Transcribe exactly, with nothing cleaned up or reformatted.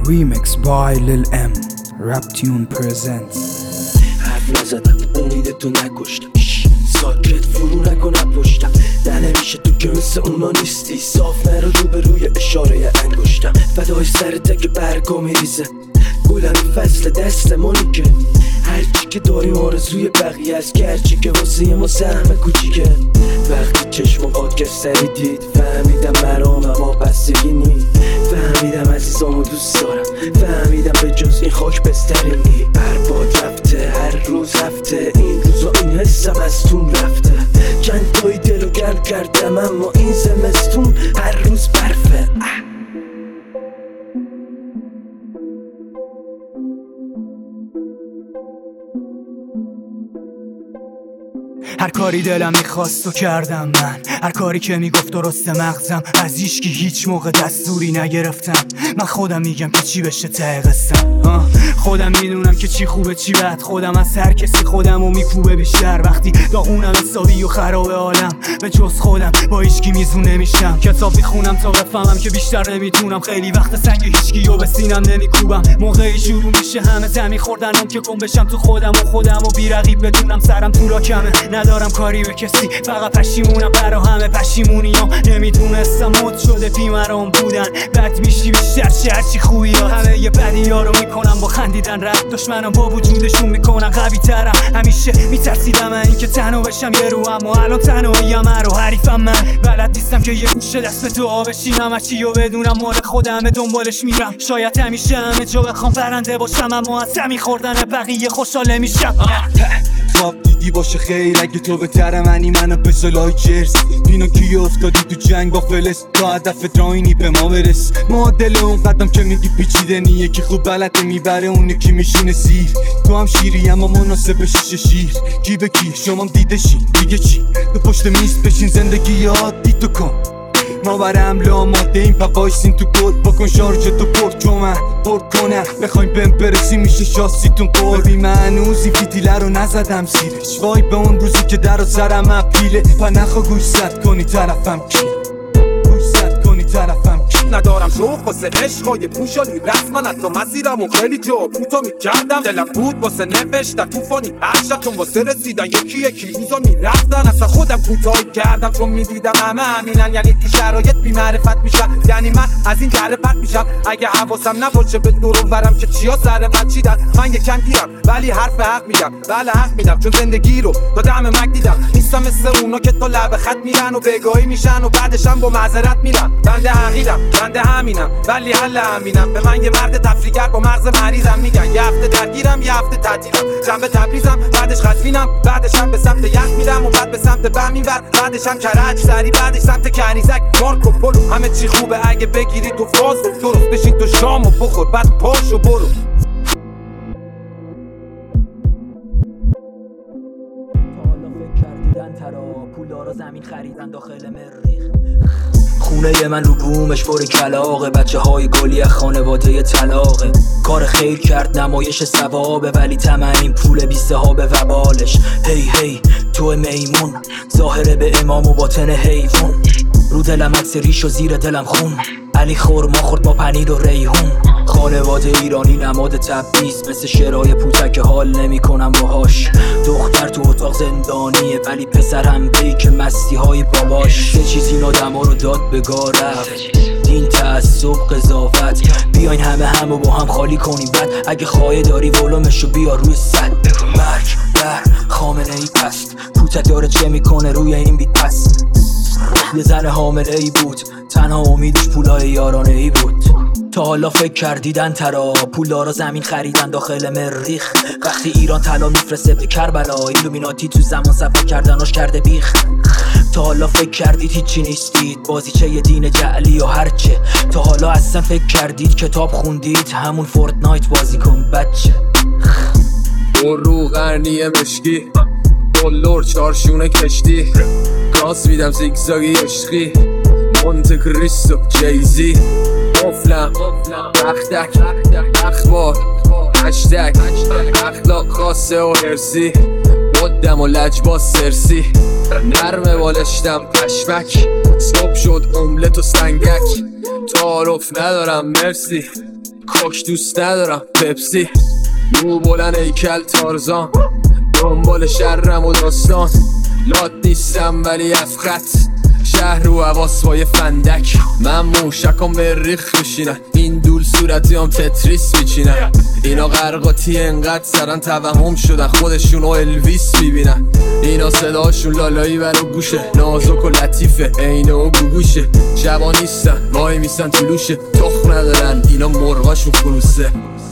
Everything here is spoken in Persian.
Remix by Lil M. Raptune presents. حرف نزدم امیدتو نکشتم، ساکت فرو نکنم پشتم. نه نمیشه تو که مثل اونا نیستی، صاف نرو رو به روی اشاره انگشتم. فدای سرته که برگا میریزه، گلم فصل دست منی که هرچی که داریم آرزوی بقیه است، گرچه که واسه ما سهم کوچیکه. وقتی چشم و پاک سری دید فهمیدم مرام ما بستگی نی. فهمیدم عزیزامو دوست دارم، فهمیدم به جز این خاک بستری نی. هر باد رفته، هر روز رفته، این روزا این حسم از تون رفته. چند تایی دلو گرم کردم اما این زمستون هر روز برفه. هر کاری دلم میخواست و کردم من، هر کاری که میگفت درست مغزم. از هیچکی هیچ موقع دستوری نگرفتم، من خودم میگم که چی بشه ته قصه‌ام. خودم میدونم که چی خوبه چی بد، خودم از هر کسی خودمو میکوبه بیشتر. وقتی داغونم حسابی و خراب عالم، به جز خودم با هیچکی میزون نمیشم. کتاب میخونم تا بفهمم که بیشتر نمیتونم، خیلی وقت سنگ هیچکی و به سینم نمیکوبم. موقعی شروع میشه همه زمین خوردنم که گم بشم تو خودم و خودم و بی رقیب بدونم سرم تو راکمه. ندارم کاری به کسی، فقط پشیمونم برا همه پشیمونیام. نمیدونستم مد شده بیمرام بودن، بد میشی بیشتر چه هرچی خوبیات. همه یه بدی ها رو میکنم با خندیدن، رد دشمنم با وجودشون میکنن قوی ترم. همیشه میترسیدم من این که تنها بشم یه رو، اما الان تنهاییم رو حریفم من. بلد نیستم که یه گوشه دست به دعا بشینم، هرچی رو بدونم مال خودمه دنبالش میرم. شاید همیشه همه جا بخوام برنده باشم، اما از همین خوردن بقیه خوشحال نمیشم. خواب دیدی باشه خیر اگه تو بهتره منی، منو به سلای جرس پینا کی افتادی تو جنگ با فلس، تا هدف دراینی به ما برس. معادل اون قدم که میگی پیچیده نیه، که خوب بلده میبره اون یکی میشونه سیر. تو هم شیری اما مناسب شیشه شیر، کی به کی شمام دیده شی دیگه چی. تو پشت میز بشین زندگی عادی تو کن، ما بر حمله آماده این پا وایسین تو گل. بکن شارژ تو پرد چون من پرد کنم، بخوایم بهم برسی میشه شاسیتون قول. ببین من هنوز این فیتیله رو نزدم زیرش، وای به اون روزی که در و سرم اپیله. پا نخوا گوش زد کنی طرفم کی، گوش زد کنی طرفم کی. ندارم شوق واسه عشقای پوشالی رسما، حتی مسیرم و خیلی جا پوتا میکردم. دلم بود واسه نوشتن توفانی عشق، چون واسه رسیدن یکی یکی روزا میرفتن. اصلا خودم کوتاهی کردم چون میدیدم همه همینن، یعنی تو شرایط بی معرفت میشن. یعنی من از این دره پرت میشم اگه حواسم نباشه به دور و برم که چیا سر من چیدن. من یکم گیرم ولی حرف حق میگم، بله حق میدم چون زندگی رو تا دم مک دیدم. نیستم مثل اونا که تا لب خط میرن و بگاهی میشن و بعدشم با معذرت میرن. بنده حقیقم بنده همینم ولی حل همینم. به من یه مرد تفریگر با مغز مریضم میگن، یه هفته درگیرم یه هفته تعطیلم. جنب تبریزم بعدش قزوینم، بعدشم به سمت یخ میرم و بعد به سمت بمیور، بعدشم کرج سری، بعدش سمت کنیزک مارکو پولو. همه چی خوبه اگه بگیری تو فاز درست بشین تو شام و بخور بعد پاشو برو. کردیدن ترا پولدارا زمین خریدن داخل مریخ. خونه من رو بومش پر کلاغه، بچه های گلی خانواده طلاقه. کار خیر کرد نمایش ثوابه، ولی تمن این پول بیسته ها به وبالش. هی هی تو میمون ظاهره به امام و باطن حیوان. رو دلم عکس ریش و زیر دلم خون، علی خورما خورد با پنیر و ریحون. خانواده ایرانی نماد تبعیض، مثل شرای پوتک حال نمی کنم باهاش. دختر تو اتاق زندانیه ولی پسرم بیک مستی های باباش. سه چیز این آدم ها رو داد به گاه رفت، دین، تعصب، قضاوت. بیاین همه همو با هم خالی کنیم بعد اگه خواهی داری ولومشو بیا روی صد. مرگ بر خامنه ای پست، پوتک داره چه میکنه روی این بیت پس. یه زن حامله ای بود، تنها امیدش پولای یارانه ای بود. تا حالا فکر کردیدن ترا پولدارا زمین خریدن داخل مریخ. وقتی ایران طلا میفرسته به کربلا، ایلومیناتی تو زمان سفر کردناش کرده بیخ. تا حالا فکر کردید هیچی نیستید، بازیچه یه دین جعلی و هرچه. تا حالا اصلا فکر کردید کتاب خوندید، همون فورتنایت بازی کن بچه. برو قرنی مشکی بلور چارشونه کشتی، راست میدم زیگزاگی عشقی مونت کریستو جیزی. افلم اختک اخبار هشتگ اخلاق خاصه و هرسی، مدم و لجباز سرسی. نرمه بالشتم پشمک، صبح شد املت و سنگک. تعارف ندارم مرسی، کوک دوست ندارم پپسی مو بلند ایکل تارزان دنبال شرم و داستان لات نیستم ولی از خط شهر رو حواس با یه فندک من موشکم مریخ بشینن این دول صورتی هم تتریس میچینن اینا غرقاتی انقدر سرن توهم شدن خودشون و الویس میبینن اینا صداشون لالایی برا گوشه نازک و لطیفه اینه و گوگوشه شبا نیستن وای میستن طلوشه تخم ندارن اینا مرغاشون فروسه